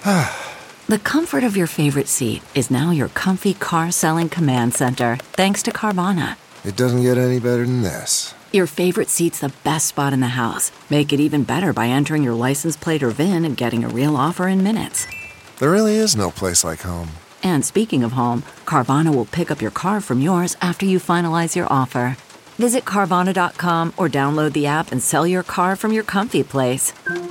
The comfort of your favorite seat is now your comfy car selling command center, thanks to Carvana. It doesn't get any better than this. Your favorite seat's the best spot in the house. Make it even better by entering your license plate or VIN and getting a real offer in minutes. There really is no place like home. And speaking of home, Carvana will pick up your car from yours after you finalize your offer. Visit Carvana.com or download the app and sell your car from your comfy place.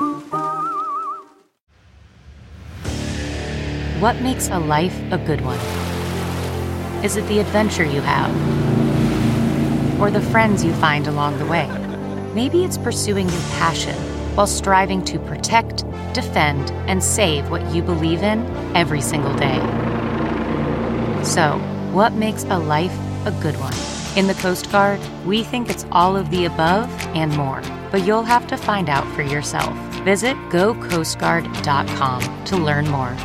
What makes a life a good one? Is it the adventure you have? Or the friends you find along the way? Maybe it's pursuing your passion while striving to protect, defend, and save what you believe in every single day. So, what makes a life a good one? In the Coast Guard, we think it's all of the above and more, but you'll have to find out for yourself. Visit gocoastguard.com to learn more.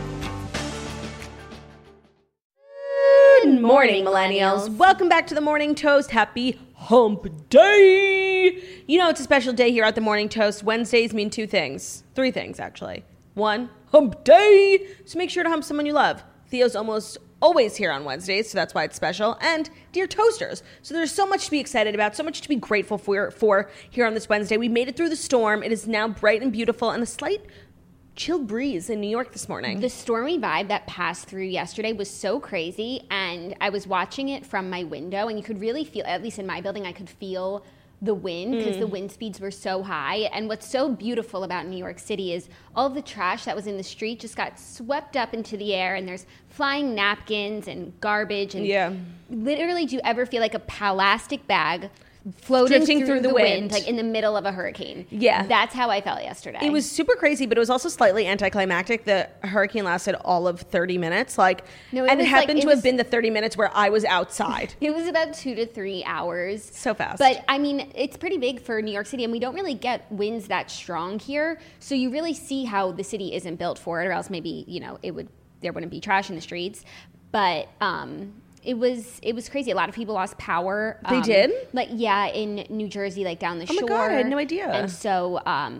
Good morning, millennials. Welcome back to the Morning Toast. Happy Hump Day. You know, it's a special day here at the Morning Toast. Wednesdays mean three things, actually. One, Hump Day. So make sure to hump someone you love. Theo's almost always here on Wednesdays, so that's why it's special. And dear Toasters. So there's so much to be excited about, so much to be grateful for here on this Wednesday. We made it through the storm. It is now bright and beautiful and a slight chill breeze in New York this morning. The stormy vibe that passed through yesterday was so crazy, and I was watching it from my window, and you could really feel, at least in my building, I could feel the wind because the wind speeds were so high. And what's so beautiful about New York City is all of the trash that was in the street just got swept up into the air, and there's flying napkins and garbage. And literally, do you ever feel like a plastic bag floating through the wind, like in the middle of a hurricane? Yeah. That's how I felt yesterday. It was super crazy, but it was also slightly anticlimactic. The hurricane lasted all of 30 minutes. And it happened to have been the 30 minutes where I was outside. It was about 2 to 3 hours. So fast. But, I mean, it's pretty big for New York City, and we don't really get winds that strong here. So you really see how the city isn't built for it, or else maybe, there wouldn't be trash in the streets. But, It was crazy. A lot of people lost power. They did? In New Jersey, down the shore. Oh my God, I had no idea. And so,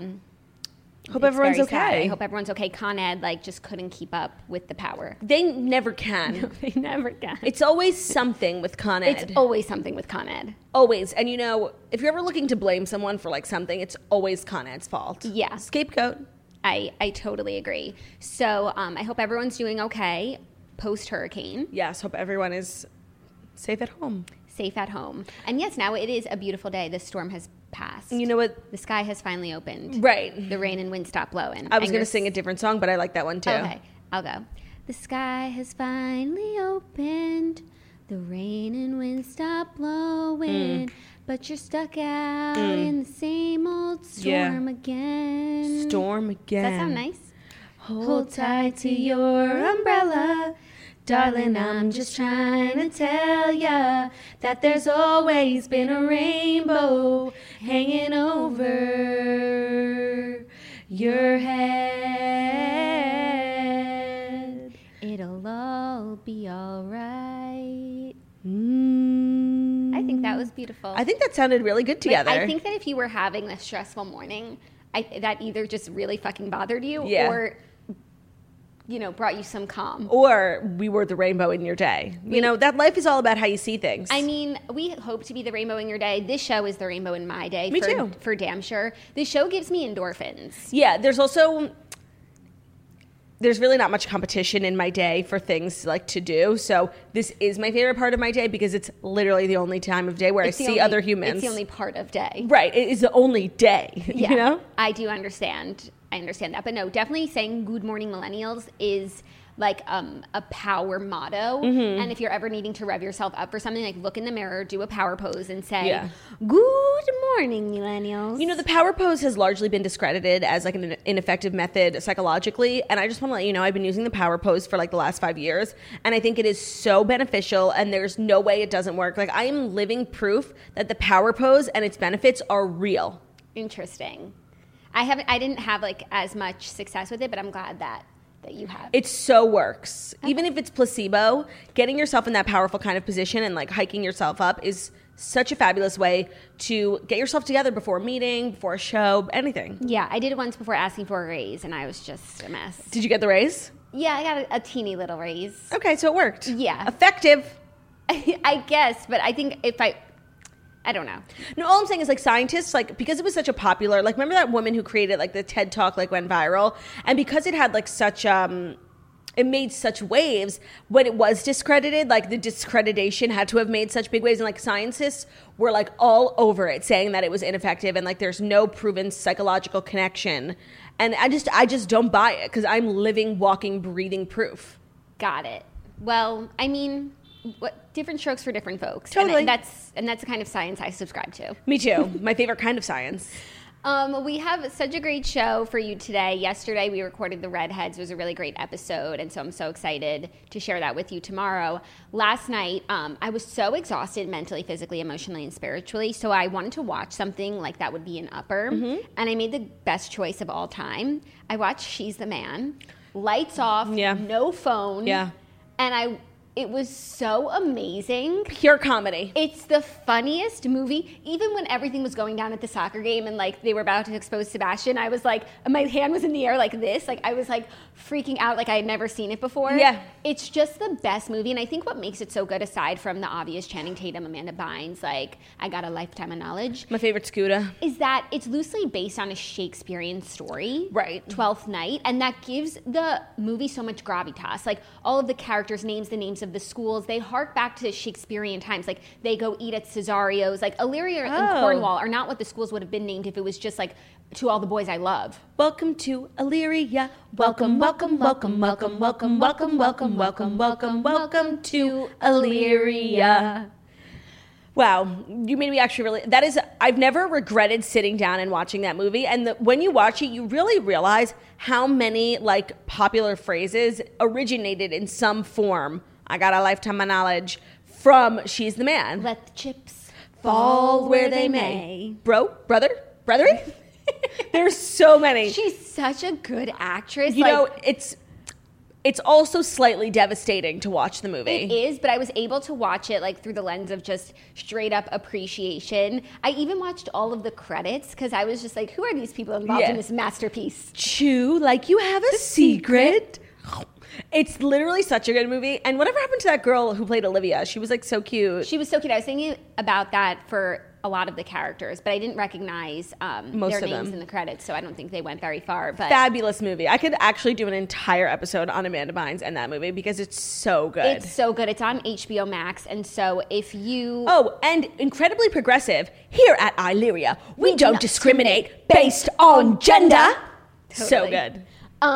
hope everyone's okay. Sad. I hope everyone's okay. Con Ed, just couldn't keep up with the power. They never can. No, they never can. It's always something with Con Ed. It's always something with Con Ed. Always. And if you're ever looking to blame someone for something, it's always Con Ed's fault. Yeah. Scapegoat. I totally agree. So, I hope everyone's doing okay post-hurricane. Yes, hope everyone is safe at home. Safe at home. And yes, now it is a beautiful day. The storm has passed. You know what? The sky has finally opened. Right. The rain and wind stopped blowing. I was going to sing a different song, but I like that one too. Okay, I'll go. The sky has finally opened. The rain and wind stopped blowing. But you're stuck out in the same old storm again. Storm again. Does that sound nice? Hold tight to your umbrella. Darling, I'm just trying to tell ya that there's always been a rainbow hanging over your head. It'll all be all right. I think that was beautiful. I think that sounded really good together. I think that if you were having a stressful morning, that either just really fucking bothered you or brought you some calm. Or we were the rainbow in your day. That life is all about how you see things. I mean, we hope to be the rainbow in your day. This show is the rainbow in my day. Me too. For damn sure. This show gives me endorphins. Yeah, there's really not much competition in my day for things to do. So this is my favorite part of my day because it's literally the only time of day where I see other humans. It's the only part of day. Right. It is the only day. Yeah. I do understand. I understand that. But no, definitely saying good morning millennials is a power motto. And if you're ever needing to rev yourself up for something, look in the mirror, do a power pose and say, good morning millennials. The power pose has largely been discredited as an ineffective method psychologically. And I just want to let you know, I've been using the power pose for the last 5 years. And I think it is so beneficial and there's no way it doesn't work. I am living proof that the power pose and its benefits are real. Interesting. I didn't have as much success with it, but I'm glad that you have. It so works. Okay. Even if it's placebo, getting yourself in that powerful kind of position and hiking yourself up is such a fabulous way to get yourself together before a meeting, before a show, anything. Yeah, I did it once before asking for a raise, and I was just a mess. Did you get the raise? Yeah, I got a teeny little raise. Okay, so it worked. Yeah. Effective. I guess, but I think if I don't know. No, all I'm saying is like scientists, like because it was such a popular, like remember that woman who created like the TED Talk like went viral, and because it had like such it made such waves when it was discredited, like the discreditation had to have made such big waves, and like scientists were like all over it saying that it was ineffective and like there's no proven psychological connection, and I just don't buy it because I'm living, walking, breathing proof. Got it. Well, I mean, different strokes for different folks. Totally. And that's the kind of science I subscribe to. Me too. My favorite kind of science. We have such a great show for you today. Yesterday we recorded The Redheads. It was a really great episode, and so I'm so excited to share that with you tomorrow. Last night, I was so exhausted mentally, physically, emotionally, and spiritually, so I wanted to watch something like that would be an upper, and I made the best choice of all time. I watched She's the Man. Lights off, no phone, and it was so amazing. Pure comedy. It's the funniest movie. Even when everything was going down at the soccer game and like they were about to expose Sebastian, I was like, my hand was in the air like this. Like I was like freaking out like I had never seen it before. Yeah. It's just the best movie. And I think what makes it so good, aside from the obvious Channing Tatum, Amanda Bynes, like I got a lifetime of knowledge. My favorite Scooter. Is that it's loosely based on a Shakespearean story. Right. Twelfth Night. And that gives the movie so much gravitas. Like all of the characters' names, the names of the schools, they hark back to Shakespearean times. Like they go eat at Cesario's. Like Illyria and Cornwall are not what the schools would have been named if it was just like To All the Boys I Love. Welcome to Illyria. Welcome, welcome, welcome, welcome, welcome, welcome, welcome, welcome, welcome, welcome to Illyria. Wow, you made me actually really, that is, I've never regretted sitting down and watching that movie. And when you watch it, you really realize how many like popular phrases originated in some form. I got a lifetime of knowledge from She's the Man. Let the chips fall where they may. Brother? There's so many. She's such a good actress. You know, it's also slightly devastating to watch the movie. It is, but I was able to watch it like through the lens of just straight up appreciation. I even watched all of the credits because I was just like, who are these people involved in this masterpiece? Chew like you have a secret. It's literally such a good movie. And whatever happened to that girl who played Olivia? She was like so cute. She was so cute. I was thinking about that for a lot of the characters, but I didn't recognize their names in the credits, so I don't think they went very far. But fabulous movie. I could actually do an entire episode on Amanda Bynes and that movie because it's so good. It's so good. It's on HBO Max, and so if you... Oh, and incredibly progressive. Here at Illyria, we don't discriminate based on gender. Totally. So good.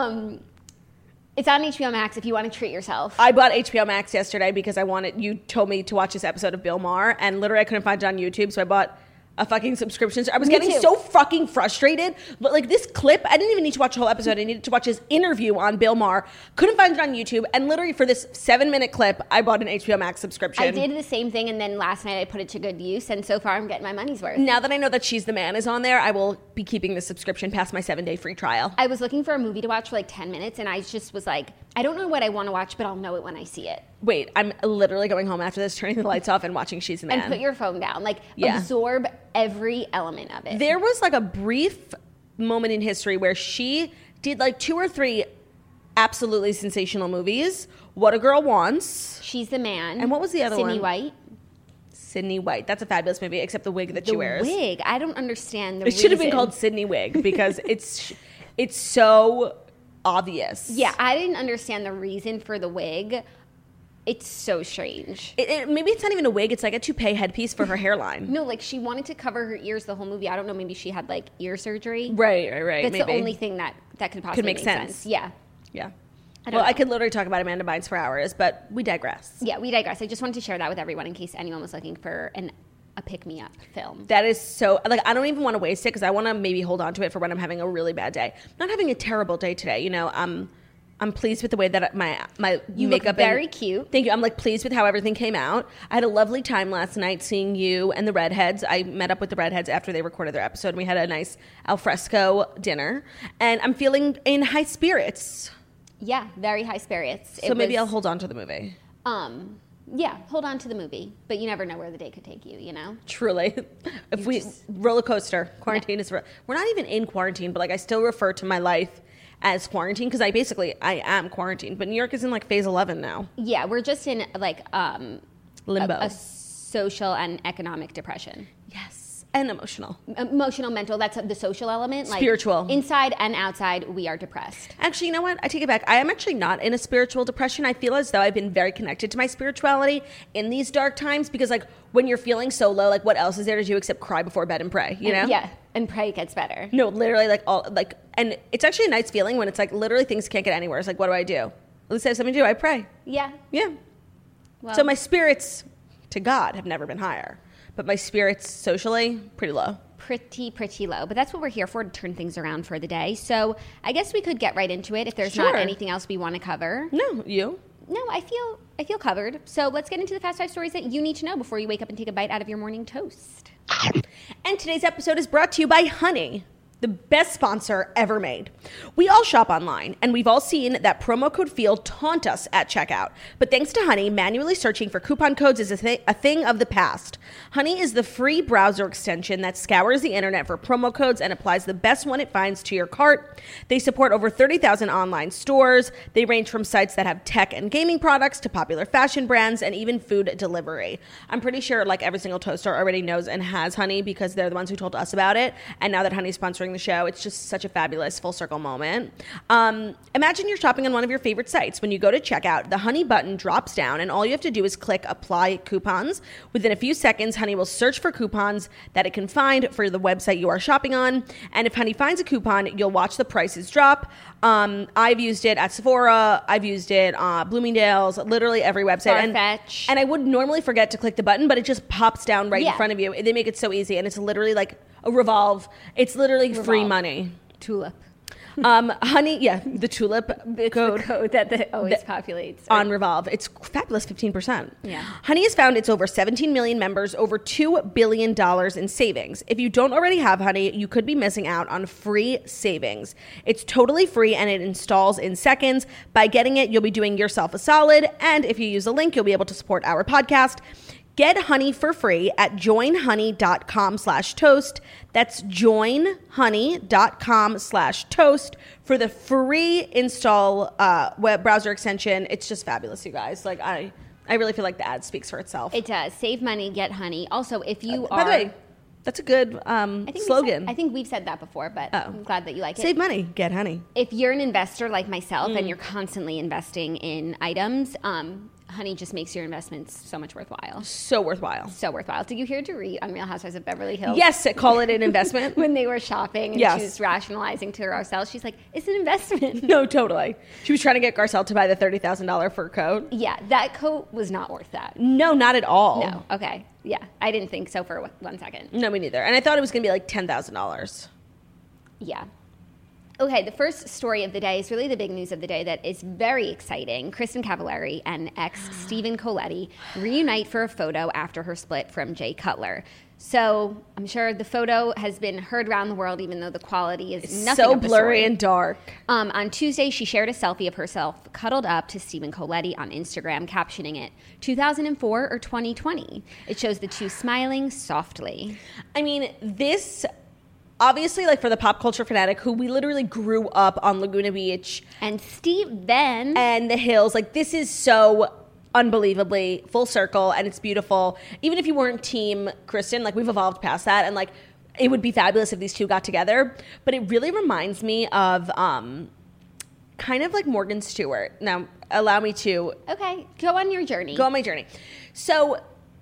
It's on HBO Max if you want to treat yourself. I bought HBO Max yesterday because you told me to watch this episode of Bill Maher, and literally I couldn't find it on YouTube, so I bought a fucking subscription. I was getting so fucking frustrated. But like this clip, I didn't even need to watch the whole episode. I needed to watch his interview on Bill Maher. Couldn't find it on YouTube. And literally for this 7-minute clip, I bought an HBO Max subscription. I did the same thing, and then last night I put it to good use, and so far I'm getting my money's worth. Now that I know that She's the Man is on there, I will be keeping the subscription past my 7-day free trial. I was looking for a movie to watch for like 10 minutes, and I just was like, I don't know what I want to watch, but I'll know it when I see it. Wait, I'm literally going home after this, turning the lights off and watching She's the Man. And put your phone down. Like, absorb every element of it. There was like a brief moment in history where she did like 2 or 3 absolutely sensational movies. What a Girl Wants. She's the Man. And what was the other one? Sydney White. Sydney White. That's a fabulous movie, except the wig that she wears. The wig. I don't understand the reason. It should have been called Sydney Wig because it's so obvious. Yeah, I didn't understand the reason for the wig. It's so strange. Maybe it's not even a wig. It's like a toupee headpiece for her hairline. No, like she wanted to cover her ears the whole movie. I don't know. Maybe she had like ear surgery. Right. That's maybe. the only thing that could possibly make sense. Yeah. I could literally talk about Amanda Bynes for hours, but we digress. Yeah, we digress. I just wanted to share that with everyone in case anyone was looking for a pick-me-up film. That is so, like, I don't even want to waste it because I want to maybe hold on to it for when I'm having a really bad day. I'm not having a terrible day today. You know, I'm pleased with the way that my you makeup look very cute. Thank you. I'm like pleased with how everything came out. I had a lovely time last night seeing you and the Redheads. I met up with the Redheads after they recorded their episode. And we had a nice alfresco dinner, and I'm feeling in high spirits. Yeah, very high spirits. So maybe I'll hold on to the movie. Yeah, hold on to the movie, but you never know where the day could take you, you know? Truly. Roller coaster, quarantine is, we're not even in quarantine, but like I still refer to my life as quarantine because I am quarantined, but New York is in like phase 11 now. Yeah, we're just in like Limbo. a social and economic depression. Yes. And emotional. Emotional, mental, that's the social element. Like, spiritual. Inside and outside, we are depressed. Actually, you know what? I take it back. I am actually not in a spiritual depression. I feel as though I've been very connected to my spirituality in these dark times because like when you're feeling so low, like what else is there to do except cry before bed and pray, you know? Yeah, and pray gets better. No, literally and it's actually a nice feeling when it's like literally things can't get anywhere. It's like, what do I do? At least I have something to do. I pray. Yeah. Yeah. Well, So my spirits to God have never been higher, but my spirits socially, pretty low. pretty low, but that's what we're here for, to turn things around for the day. So I guess we could get right into it if there's not anything else we want to cover. No, you? No, I feel covered. So let's get into the Fast 5 stories that you need to know before you wake up and take a bite out of your morning toast. And today's episode is brought to you by Honey, the best sponsor ever made. We all shop online, and we've all seen that promo code FEEL taunt us at checkout. But thanks to Honey, manually searching for coupon codes is a thing of the past. Honey is the free browser extension that scours the internet for promo codes and applies the best one it finds to your cart. They support over 30,000 online stores. They range from sites that have tech and gaming products to popular fashion brands and even food delivery. I'm pretty sure like every single toaster already knows and has Honey because they're the ones who told us about it. And now that Honey's sponsoring the show, it's just such a fabulous full circle moment. Imagine you're shopping on one of your favorite sites. When you go to checkout, the Honey button drops down and all you have to do is click apply coupons. Within a few seconds, Honey will search for coupons that it can find for the website you are shopping on. And if Honey finds a coupon, you'll watch the prices drop. I've used it at Sephora. I've used it Bloomingdale's, literally every website. Farfetch. And I would normally forget to click the button, but it just pops down right in front of you. They make it so easy, and it's literally like a Revolve. It's literally free money. Tulip. Honey, the Tulip code. The code that always populates. On Revolve. It's fabulous, 15%. Yeah. Honey has found its over 17 million members, over $2 billion in savings. If you don't already have Honey, you could be missing out on free savings. It's totally free and it installs in seconds. By getting it, you'll be doing yourself a solid. And if you use the link, you'll be able to support our podcast. Get Honey for free at joinhoney.com/toast. That's joinhoney.com/toast for the free install web browser extension. It's just fabulous, you guys. Like I really feel like the ad speaks for itself. It does. Save money, get Honey. Also, if you By the way, that's a good slogan. I think we've said that before, but I'm glad that you like it. Save money, get Honey. If you're an investor like myself and you're constantly investing in items, Honey just makes your investments so much worthwhile. So worthwhile. So worthwhile. Did you hear Dorit on Real Housewives of Beverly Hills? Yes, call it an investment. When they were shopping and she was rationalizing to herself, she's like, it's an investment. No, totally. She was trying to get Garcelle to buy the $30,000 fur coat. Yeah, that coat was not worth that. No, not at all. No, okay. Yeah, I didn't think so for 1 second. No, me neither. And I thought it was going to be like $10,000. Yeah. Okay, the first story of the day is really the big news of the day that is very exciting. Kristin Cavallari and ex Stephen Colletti reunite for a photo after her split from Jay Cutler. So I'm sure the photo has been heard around the world, even though the quality is nothing so of the blurry story. and dark. On Tuesday, she shared a selfie of herself cuddled up to Stephen Colletti on Instagram, captioning it 2004 or 2020. It shows the two smiling softly. I mean, this... Obviously, like for the pop culture fanatic who we literally grew up on Laguna Beach and Steven and the hills, like this is so unbelievably full circle and it's beautiful. Even if you weren't team Kristin, like we've evolved past that and like it would be fabulous if these two got together. But it really reminds me of kind of like Morgan Stewart. Now, allow me to... Okay, go on your journey. Go on my journey. So...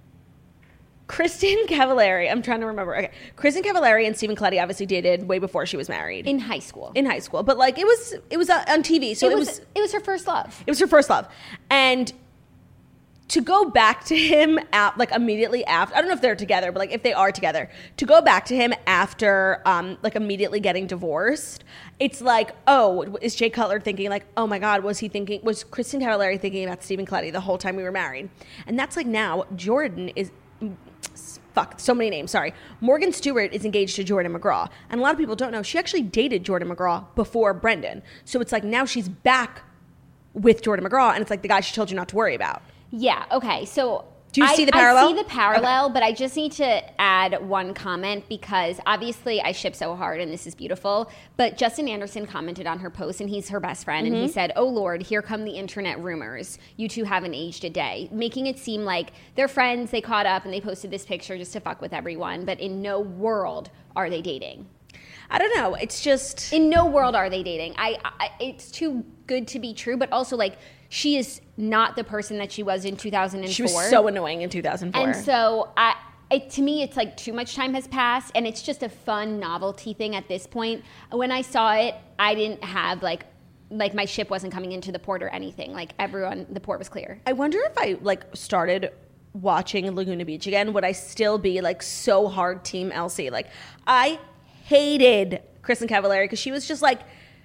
Kristin Cavallari, I'm trying to remember. Okay, Kristin Cavallari and Stephen Colletti obviously dated way before she was married. In high school. But like it was on TV, so it was her first love. It was her first love, and to go back to him like immediately after, I don't know if they're together, but like if they are together, to go back to him after like immediately getting divorced, it's like, oh, is Jay Cutler thinking like, oh my God, was Kristin Cavallari thinking about Stephen Colletti the whole time we were married? And that's like now Jordan is. Fuck, so many names, sorry. Morgan Stewart is engaged to Jordan McGraw. And a lot of people don't know, she actually dated Jordan McGraw before Brendan. So it's like now she's back with Jordan McGraw, and it's like the guy she told you not to worry about. Yeah. Okay. So do you see the parallel? I see the parallel, but I just need to add one comment because obviously I ship so hard and this is beautiful. But Justin Anderson commented on her post, and he's her best friend, and he said, "Oh Lord, here come the internet rumors. You two haven't aged a day," making it seem like they're friends. They caught up and they posted this picture just to fuck with everyone. But in no world are they dating. I don't know. It's just in no world are they dating. It's too good to be true, but also like she is not the person that she was in 2004. She was so annoying in 2004. And so to me, it's like too much time has passed, and it's just a fun novelty thing at this point. When I saw it, I didn't have like my ship wasn't coming into the port or anything. Like the port was clear. I wonder if I like started watching Laguna Beach again, would I still be like so hard Team Elsie? Like I hated Kristen Cavallari because she was just like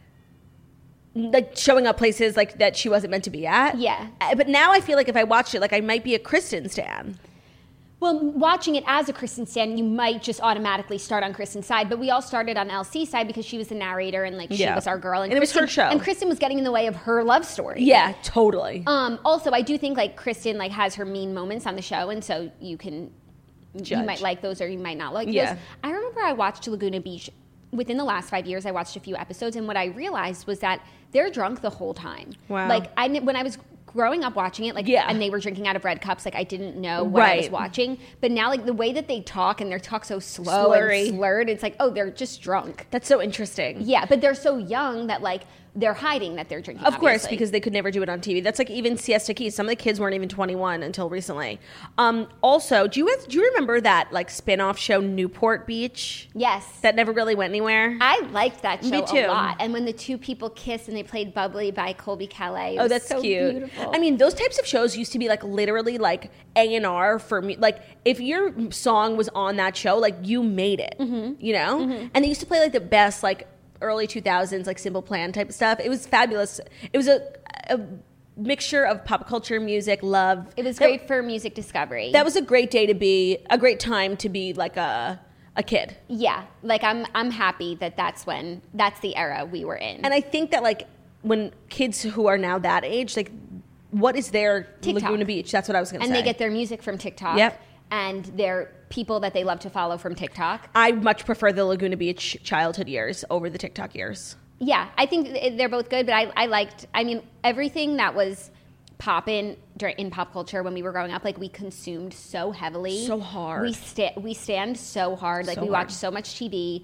showing up places like that she wasn't meant to be at. Yeah. But now I feel like if I watched it, like I might be a Kristen stan. Well, watching it as a Kristen stan, you might just automatically start on Kristen's side. But we all started on Elsie's side because she was the narrator and like she was our girl. And it was her show. And Kristen was getting in the way of her love story. Yeah, totally. Also, I do think like Kristen like has her mean moments on the show, and so you can judge. You might like those or you might not like yeah. those. I remember I watched Laguna Beach within the last 5 years. I watched a few episodes, and what I realized was that they're drunk the whole time. Wow. Like when I was growing up watching it, like, and they were drinking out of red cups, like I didn't know what I was watching. But now, like the way that they talk and they talk so slow and slurred, it's like, oh, they're just drunk. That's so interesting. Yeah, but they're so young that like they're hiding that they're drinking. Of course, because they could never do it on TV. That's like even Siesta Key. Some of the kids weren't even 21 until recently. Also, do you remember that like spin-off show Newport Beach? Yes. That never really went anywhere. I liked that show Me too. a lot. And when the two people kissed and they played Bubbly by Colby Calais. Oh, that's so cute. Beautiful. I mean, those types of shows used to be like literally like A&R for me. Like if your song was on that show, like you made it, you know? Mm-hmm. And they used to play like the best like early 2000s like Simple Plan type of stuff. It was fabulous. It was a mixture of pop culture, music, love. It was great for music discovery. That was a great great time to be like a kid. Yeah, like I'm happy that's the era we were in. And I think that like when kids who are now that age, like what is their TikTok. Laguna Beach? That's what I was going to say. And they get their music from TikTok. Yep. And they're people that they love to follow from TikTok. I much prefer the Laguna Beach childhood years over the TikTok years. Yeah, I think they're both good, but I liked, everything that was poppin' in pop culture when we were growing up, like we consumed so heavily. So hard. We stand so hard. Like so we hard. watched so much TV.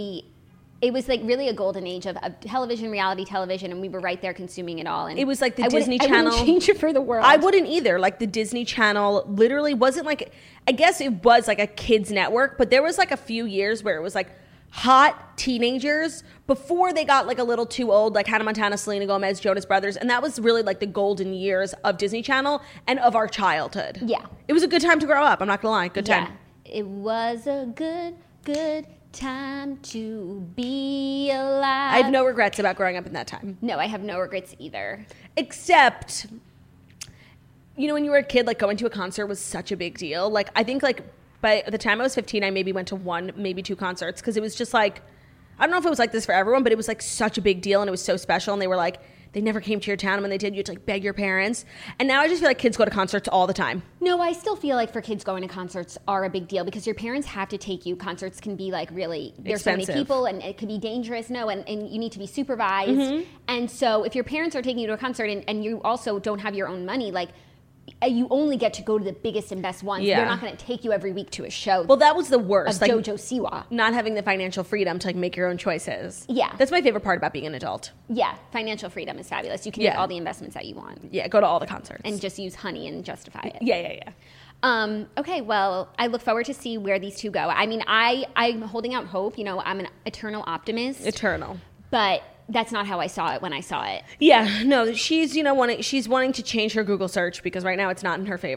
It was like really a golden age of television, reality television, and we were right there consuming it all. And it was like the Disney Channel. I wouldn't change it for the world. I wouldn't either. Like the Disney Channel literally wasn't like, I guess it was like a kids network, but there was like a few years where it was like hot teenagers before they got like a little too old, like Hannah Montana, Selena Gomez, Jonas Brothers. And that was really like the golden years of Disney Channel and of our childhood. Yeah. It was a good time to grow up. I'm not gonna lie. Good time. Yeah. It was a good time to be alive. I have no regrets about growing up in that time. No, I have no regrets either. Except, you know, when you were a kid, like going to a concert was such a big deal. Like I think like by the time I was 15, I maybe went to one, maybe two concerts because it was just like, I don't know if it was like this for everyone, but it was like such a big deal and it was so special. And they were like, they never came to your town, and when they did, you had to like beg your parents. And now I just feel like kids go to concerts all the time. No, I still feel like for kids going to concerts are a big deal because your parents have to take you. Concerts can be like really, there's expensive. So many people and it could be dangerous. No, and you need to be supervised. And so if your parents are taking you to a concert and you also don't have your own money, like you only get to go to the biggest and best ones. Yeah. They're not going to take you every week to a show. Well, that was the worst. Like Like JoJo Siwa. not having the financial freedom to like make your own choices. Yeah. That's my favorite part about being an adult. Yeah, financial freedom is fabulous. You can Yeah. make all the investments that you want. Yeah, go to all the concerts. And just use honey and justify it. Yeah. Okay, well, I look forward to see where these two go. I mean, I'm holding out hope. You know, I'm an eternal optimist. Eternal. But that's not how I saw it when I saw it. Yeah, no, she's, you know, wanting to change her Google search because right now it's not in her favor.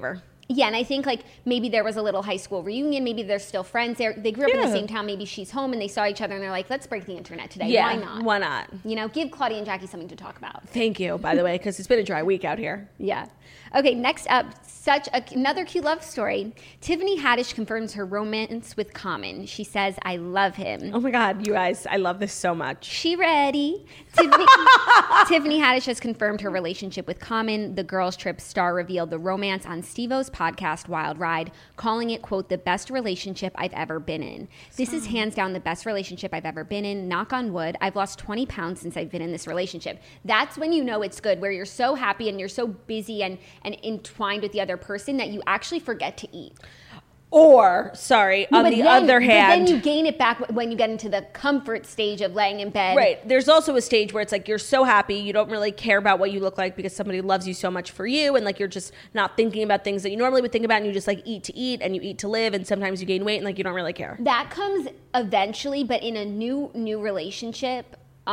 Yeah, and I think like maybe there was a little high school reunion. Maybe they're still friends. They grew up in the same town. Maybe she's home and they saw each other and they're like, let's break the internet today. Yeah, why not? why not? You know, give Claudia and Jackie something to talk about. Thank you, by the way, because it's been a dry week out here. Yeah. Okay, next up, another cute love story. Tiffany Haddish confirms her romance with Common. She says, I love him. Oh my God, you guys, I love this so much. She ready. Tiffany Haddish has confirmed her relationship with Common. The Girls Trip star revealed the romance on Steve-O's podcast, Wild Ride, calling it, quote, the best relationship I've ever been in. This is hands down the best relationship I've ever been in. Knock on wood. I've lost 20 pounds since I've been in this relationship. That's when you know it's good, where you're so happy and you're so busy and entwined with the other person that you actually forget to eat. Or, sorry, on the other hand... But then you gain it back when you get into the comfort stage of laying in bed. Right. There's also a stage where it's like you're so happy, you don't really care about what you look like because somebody loves you so much for you, and like you're just not thinking about things that you normally would think about, and you just like eat to eat, and you eat to live, and sometimes you gain weight, and like you don't really care. That comes eventually, but in a new relationship,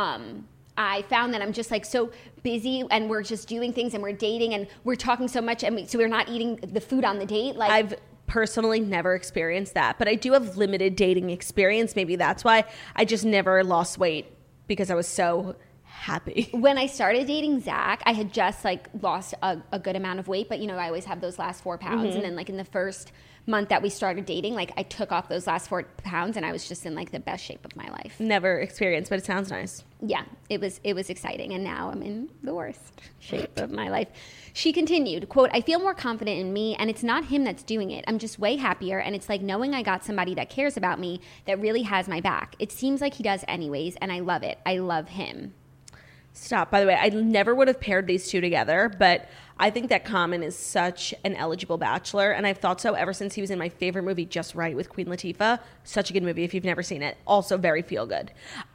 I found that I'm just like so busy and we're just doing things and we're dating and we're talking so much and so we're not eating the food on the date. Like I've personally never experienced that, but I do have limited dating experience. Maybe that's why I just never lost weight, because I was so happy. When I started dating Zach, I had just like lost a good amount of weight, but you know, I always have those last 4 pounds. And then like in the first month that we started dating, like I took off those last 4 pounds and I was just in like the best shape of my life. Never experienced, but it sounds nice. Yeah, it was exciting, and now I'm in the worst shape of my life. She continued, quote, I feel more confident in me, and it's not him that's doing it. I'm just way happier, and it's like knowing I got somebody that cares about me, that really has my back. It seems like he does anyways, and I love it. I love him. Stop. By the way, I never would have paired these two together, but I think that Common is such an eligible bachelor, and I've thought so ever since he was in my favorite movie, Just Right, with Queen Latifah. Such a good movie if you've never seen it. Also very feel good.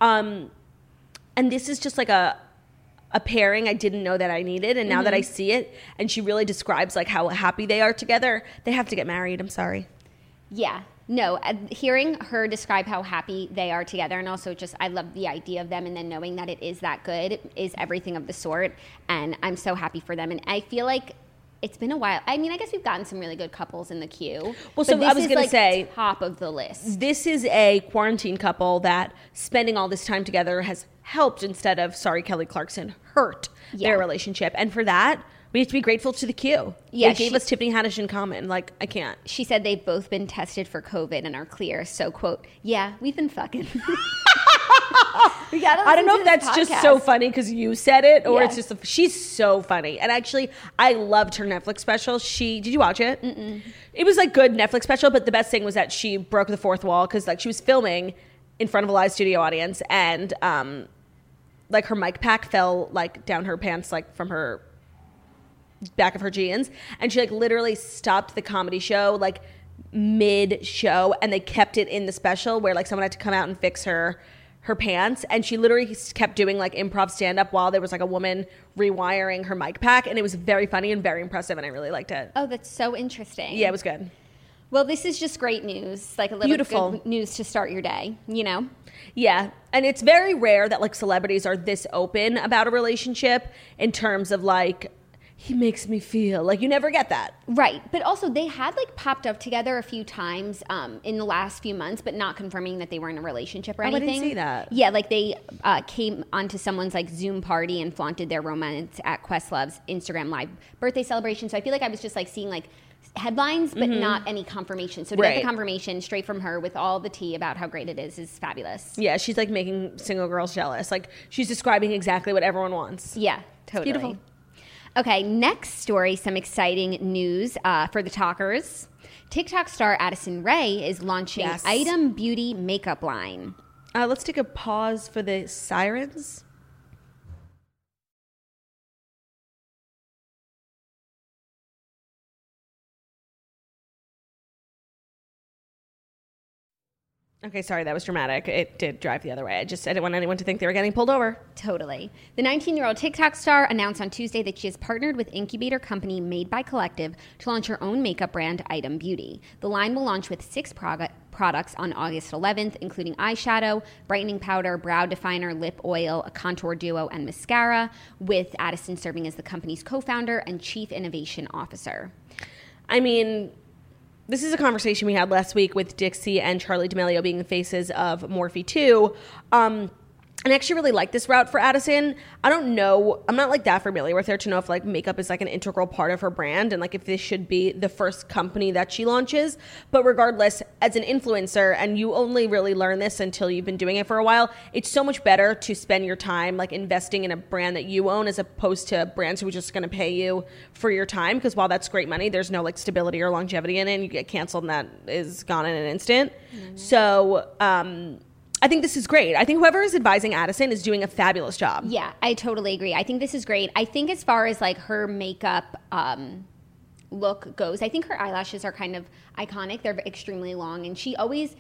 And this is just like a pairing I didn't know that I needed, and now that I see it, and she really describes like how happy they are together, they have to get married. I'm sorry. Yeah. No, hearing her describe how happy they are together, and also just I love the idea of them, and then knowing that it is that good is everything of the sort, and I'm so happy for them. And I feel like it's been a while. I mean, I guess we've gotten some really good couples in the queue. Well, so I was going to say, top of the list. This is a quarantine couple that spending all this time together has helped instead of, sorry, Kelly Clarkson, hurt their relationship. And for that, we have to be grateful to the queue. Yeah, they gave us Tiffany Haddish in Common. Like, I can't. She said they've both been tested for COVID and are clear. So, quote, yeah, we've been fucking. I don't know if that's just so funny because you said it, or it's just she's so funny. And actually, I loved her Netflix special. Did you watch it? Mm-mm. It was like good Netflix special, but the best thing was that she broke the fourth wall because like she was filming in front of a live studio audience, and like her mic pack fell like down her pants, like from her back of her jeans, and she like literally stopped the comedy show like mid show, and they kept it in the special where like someone had to come out and fix her pants, and she literally kept doing like improv stand-up while there was like a woman rewiring her mic pack, and it was very funny and very impressive, and I really liked it. Oh, that's so interesting. Yeah, it was good. Well, this is just great news, like a little good news to start your day, you know? Yeah, and it's very rare that like celebrities are this open about a relationship in terms of like, he makes me feel like, you never get that. Right. But also they had like popped up together a few times in the last few months, but not confirming that they were in a relationship or anything. I didn't see that. Yeah. Like they came onto someone's like Zoom party and flaunted their romance at Questlove's Instagram live birthday celebration. So I feel like I was just like seeing like headlines, but not any confirmation. So to get the confirmation straight from her with all the tea about how great it is fabulous. Yeah. She's like making single girls jealous. Like she's describing exactly what everyone wants. Yeah, totally. It's beautiful. Okay, next story, some exciting news for the talkers. TikTok star Addison Rae is launching Item Beauty makeup line. Let's take a pause for the sirens. Okay, sorry, that was dramatic. It did drive the other way. I didn't want anyone to think they were getting pulled over. Totally. The 19-year-old TikTok star announced on Tuesday that she has partnered with incubator company Made by Collective to launch her own makeup brand, Item Beauty. The line will launch with 6 products on August 11th, including eyeshadow, brightening powder, brow definer, lip oil, a contour duo, and mascara, with Addison serving as the company's co-founder and chief innovation officer. I mean, this is a conversation we had last week with Dixie and Charlie D'Amelio being the faces of Morphe 2. And I actually really like this route for Addison. I don't know. I'm not like that familiar with her to know if like makeup is like an integral part of her brand and like if this should be the first company that she launches. But regardless, as an influencer, and you only really learn this until you've been doing it for a while, it's so much better to spend your time like investing in a brand that you own as opposed to brands who are just going to pay you for your time. Because while that's great money, there's no like stability or longevity in it. And you get canceled and that is gone in an instant. Mm-hmm. So, I think this is great. I think whoever is advising Addison is doing a fabulous job. Yeah, I totally agree. I think this is great. I think as far as like her makeup look goes, I think her eyelashes are kind of iconic. They're extremely long, and she's always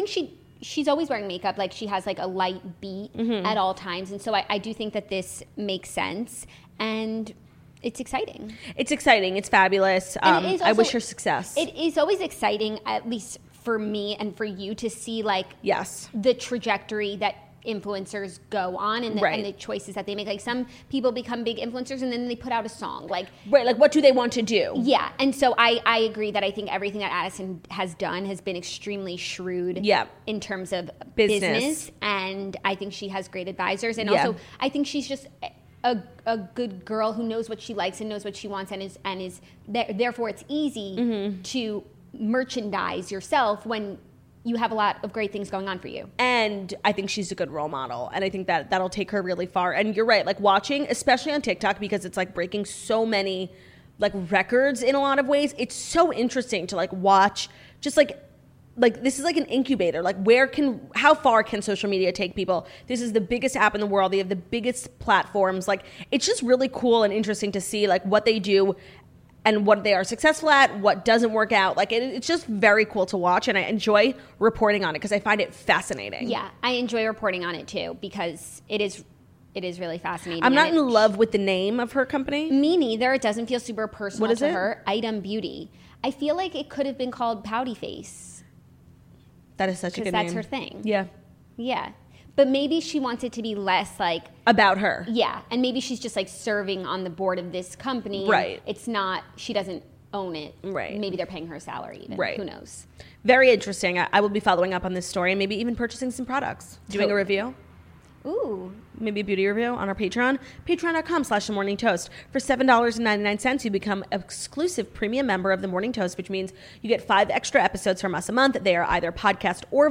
wearing makeup. Like she has like a light beat at all times, and so I do think that this makes sense, and it's exciting. It's exciting. It's fabulous. I wish her success. It is always exciting, at least for me and for you, to see like the trajectory that influencers go on and the choices that they make. Like some people become big influencers and then they put out a song. Like what do they want to do? Yeah. And so I agree that I think everything that Addison has done has been extremely shrewd in terms of business. And I think she has great advisors. And also I think she's just a good girl who knows what she likes and knows what she wants and is therefore it's easy to merchandise yourself when you have a lot of great things going on for you. And I think she's a good role model. And I think that that'll take her really far. And you're right, like watching, especially on TikTok, because it's like breaking so many like records in a lot of ways. It's so interesting to like watch just like this is like an incubator. Like how far can social media take people? This is the biggest app in the world. They have the biggest platforms. Like it's just really cool and interesting to see like what they do and what they are successful at, what doesn't work out. Like it's just very cool to watch, and I enjoy reporting on it because I find it fascinating. Yeah, I enjoy reporting on it too because it is really fascinating. I'm not in love with the name of her company. Me neither. It doesn't feel super personal to her. Item Beauty. I feel like it could have been called Pouty Face. That is such a good name. Because that's her thing. Yeah. Yeah. But maybe she wants it to be less like about her. Yeah. And maybe she's just like serving on the board of this company. Right. It's not, she doesn't own it. Right. Maybe they're paying her a salary even. Right. Who knows? Very interesting. I will be following up on this story and maybe even purchasing some products. Doing a review. Ooh. Maybe a beauty review on our Patreon. Patreon.com/The Morning Toast. For $7.99, you become an exclusive premium member of The Morning Toast, which means you get 5 extra episodes from us a month. They are either podcast or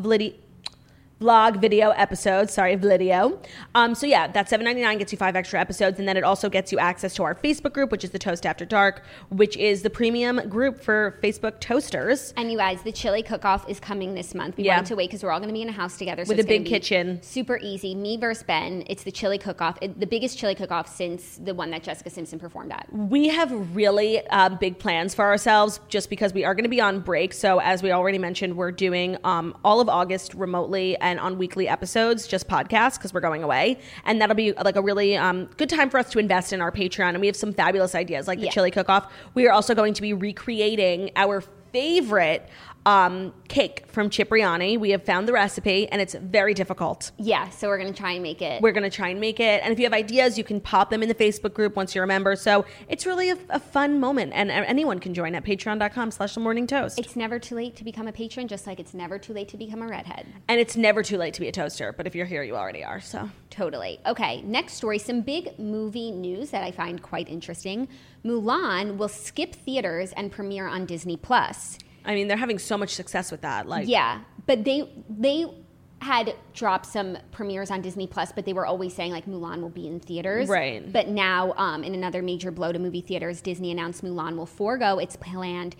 vlog video episodes. Video. So yeah, that $7.99 gets you 5 extra episodes, and then it also gets you access to our Facebook group, which is the Toast After Dark, which is the premium group for Facebook toasters. And you guys, the chili cook-off is coming this month. We wanted to wait because we're all going to be in a house together. So with a big kitchen. Super easy. Me versus Ben. It's the chili cook-off. The biggest chili cook-off since the one that Jessica Simpson performed at. We have really big plans for ourselves just because we are going to be on break. So as we already mentioned, we're doing all of August remotely and on weekly episodes, just podcasts, because we're going away. And that'll be like a really good time for us to invest in our Patreon. And we have some fabulous ideas like the chili cook-off. We are also going to be recreating our favorite cake from Cipriani. We have found the recipe and it's very difficult. Yeah, so we're going to try and make it. And if you have ideas, you can pop them in the Facebook group once you're a member. So it's really a fun moment, and anyone can join at patreon.com/The Morning Toast. It's never too late to become a patron, just like it's never too late to become a redhead. And it's never too late to be a toaster, but if you're here, you already are, so. Totally. Okay, next story, some big movie news that I find quite interesting. Mulan will skip theaters and premiere on Disney+. I mean, they're having so much success with that. Yeah, but they had dropped some premieres on Disney+, but they were always saying, like, Mulan will be in theaters. Right. But now, in another major blow to movie theaters, Disney announced Mulan will forego its planned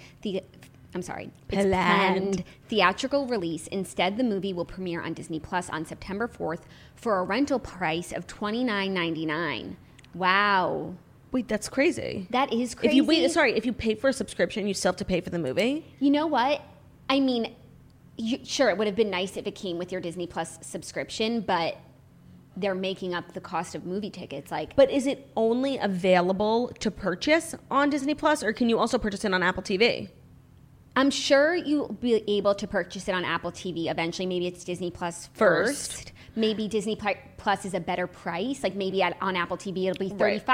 theatrical release. Instead, the movie will premiere on Disney+ on September 4th for a rental price of $29.99. Wow. Wait, that's crazy. That is crazy. If you pay for a subscription, you still have to pay for the movie? You know what? I mean, sure, it would have been nice if it came with your Disney Plus subscription, but they're making up the cost of movie tickets. But is it only available to purchase on Disney Plus, or can you also purchase it on Apple TV? I'm sure you'll be able to purchase it on Apple TV eventually. Maybe it's Disney Plus first. maybe Disney Plus is a better price. Like maybe on Apple TV it'll be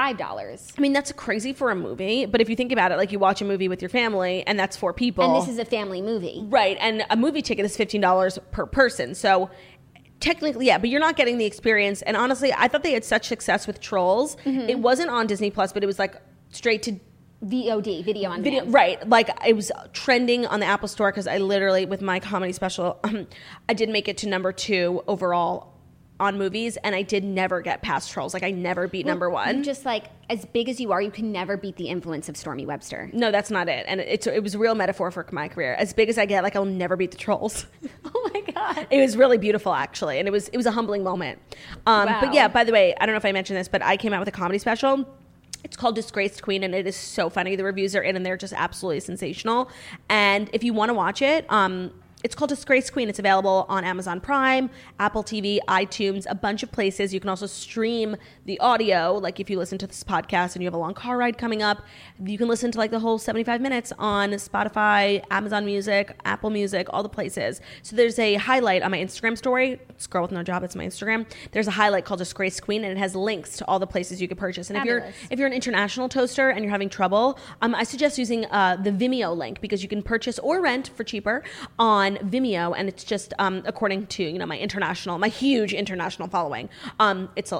$35. I mean, that's crazy for a movie, but if you think about it, like you watch a movie with your family and that's 4 people. And this is a family movie. Right, and a movie ticket is $15 per person. So technically, yeah, but you're not getting the experience. And honestly, I thought they had such success with Trolls. It wasn't on Disney Plus, but it was like straight to VOD, video on demand. Right, like it was trending on the Apple Store because I literally, with my comedy special, I did make it to number 2 overall on movies, and I did never get past Trolls. Like I never beat number 1. You just like, as big as you are, you can never beat the influence of Stormy Webster. No, that's not it. And it was a real metaphor for my career. As big as I get, like I'll never beat the Trolls. Oh my God. It was really beautiful, actually, and it was a humbling moment. Wow. But yeah, by the way, I don't know if I mentioned this, but I came out with a comedy special. It's called Disgraced Queen, and it is so funny. The reviews are in, and they're just absolutely sensational. And if you want to watch it, it's called Disgraced Queen. It's available on Amazon Prime, Apple TV, iTunes, a bunch of places. You can also stream the audio. Like if you listen to this podcast and you have a long car ride coming up, you can listen to like the whole 75 minutes on Spotify, Amazon Music, Apple Music, all the places. So there's a highlight on my Instagram story. It's Girl With No Job. It's my Instagram. There's a highlight called Disgraced Queen, and it has links to all the places you could purchase. And if you're an international toaster and you're having trouble, I suggest using the Vimeo link, because you can purchase or rent for cheaper on Vimeo, and it's just according to my huge international following. It's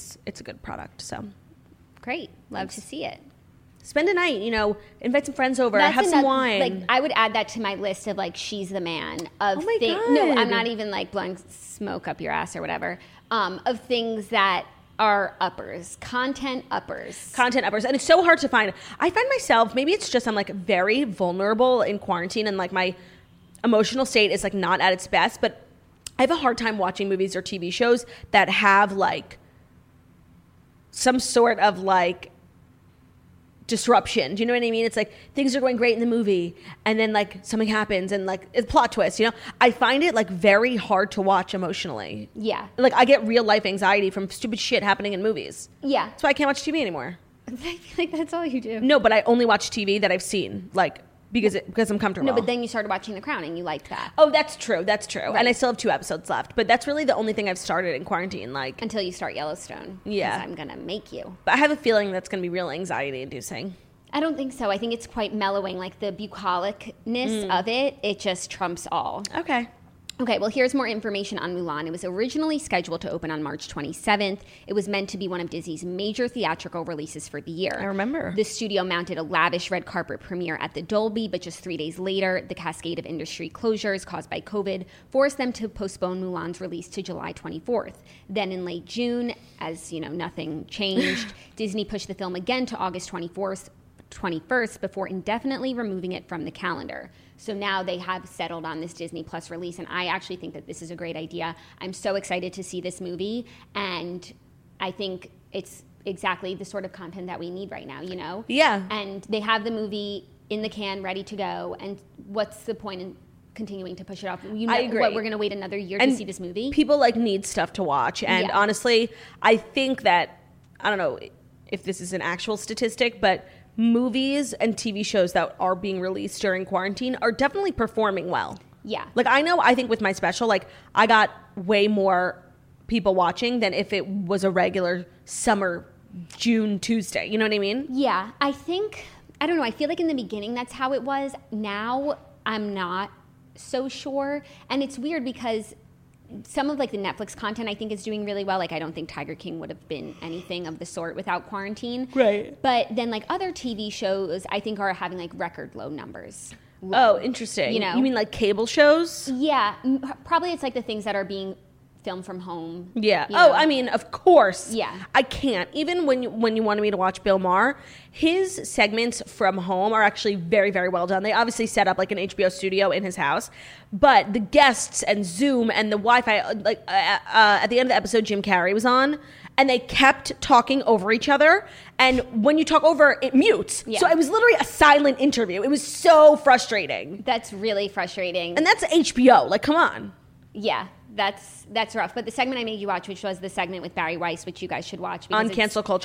a good product. So great, love to see it. Spend a night, invite some friends over, That's have some wine. Like I would add that to my list of like she's the man of Oh my things. God. No, I'm not even like blowing smoke up your ass or whatever. Of things that are uppers, content uppers. And it's so hard to find. I find myself, maybe it's just I'm like very vulnerable in quarantine, and like my emotional state is like not at its best, but I have a hard time watching movies or TV shows that have like some sort of like disruption. Do you know what I mean? It's like things are going great in the movie and then like something happens and like it's plot twist, I find it like very hard to watch emotionally. Yeah. Like I get real life anxiety from stupid shit happening in movies. Yeah. That's why I can't watch TV anymore. I feel like that's all you do. No, but I only watch TV that I've seen, like because I'm comfortable. No, but then you started watching The Crown and you liked that. Oh, that's true. Right. And I still have 2 episodes left. But that's really the only thing I've started in quarantine. Like until you start Yellowstone. Yeah. 'Cause I'm going to make you. But I have a feeling that's going to be real anxiety inducing. I don't think so. I think it's quite mellowing. Like the bucolicness of it just trumps all. Okay, well, here's more information on Mulan. It was originally scheduled to open on March 27th. It was meant to be one of Disney's major theatrical releases for the year. I remember. The studio mounted a lavish red carpet premiere at the Dolby, but just 3 days later, the cascade of industry closures caused by COVID forced them to postpone Mulan's release to July 24th. Then in late June, as nothing changed, Disney pushed the film again to August 21st before indefinitely removing it from the calendar. So now they have settled on this Disney Plus release, and I actually think that this is a great idea. I'm so excited to see this movie, and I think it's exactly the sort of content that we need right now, Yeah. And they have the movie in the can, ready to go, and what's the point in continuing to push it off? I agree. What, we're going to wait another year to see this movie? People need stuff to watch, and honestly, I think that, I don't know if this is an actual statistic, but movies and TV shows that are being released during quarantine are definitely performing well. Yeah. Like I think with my special, like I got way more people watching than if it was a regular summer June Tuesday. You know what I mean? Yeah. I don't know. I feel like in the beginning that's how it was. Now I'm not so sure. And it's weird because some of like the Netflix content I think is doing really well. Like I don't think Tiger King would have been anything of the sort without quarantine. Right. But then like other TV shows I think are having like record low numbers. Oh, interesting. You mean like cable shows? Yeah. Probably it's like the things that are being filmed from home. Yeah. I mean, of course. Yeah. I can't. Even when you wanted me to watch Bill Maher, his segments from home are actually very, very well done. They obviously set up like an HBO studio in his house, but the guests and Zoom and the Wi-Fi, like at the end of the episode, Jim Carrey was on, and they kept talking over each other. And when you talk over, it mutes. Yeah. So it was literally a silent interview. It was so frustrating. That's really frustrating. And that's HBO. Like, come on. Yeah. That's rough. But the segment I made you watch, which was the segment with Barry Weiss, which you guys should watch. On cancel culture, was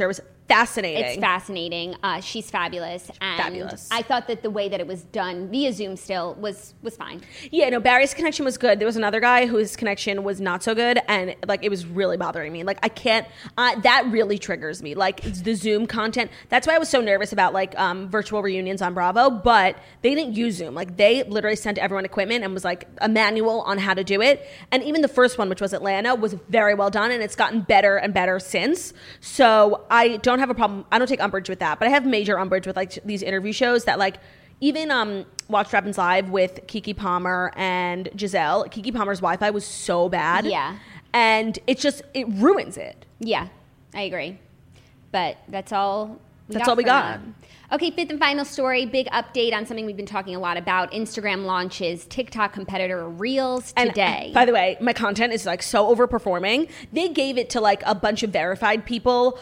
fascinating. It's fascinating. She's fabulous. And Fabulous. I thought that the way that it was done via Zoom still was fine. Yeah, no, Barry's connection was good. There was another guy whose connection was not so good, and like it was really bothering me. Like I can't. That really triggers me. Like it's the Zoom content. That's why I was so nervous about like virtual reunions on Bravo. But they didn't use Zoom. Like they literally sent everyone equipment and was like a manual on how to do it. And even the first one, which was Atlanta, was very well done, and it's gotten better and better since. So I don't have a problem. I don't take umbrage with that, but I have major umbrage with like these interview shows that like even Watch What Happens Live with Keke Palmer and Giselle. Keke Palmer's Wi-Fi was so bad. Yeah. And it ruins it. Yeah, I agree. But that's all we That's got all we for got. them. Okay, fifth and final story, big update on something we've been talking a lot about. Instagram launches TikTok competitor Reels today. And by the way, my content is like so overperforming. They gave it to like a bunch of verified people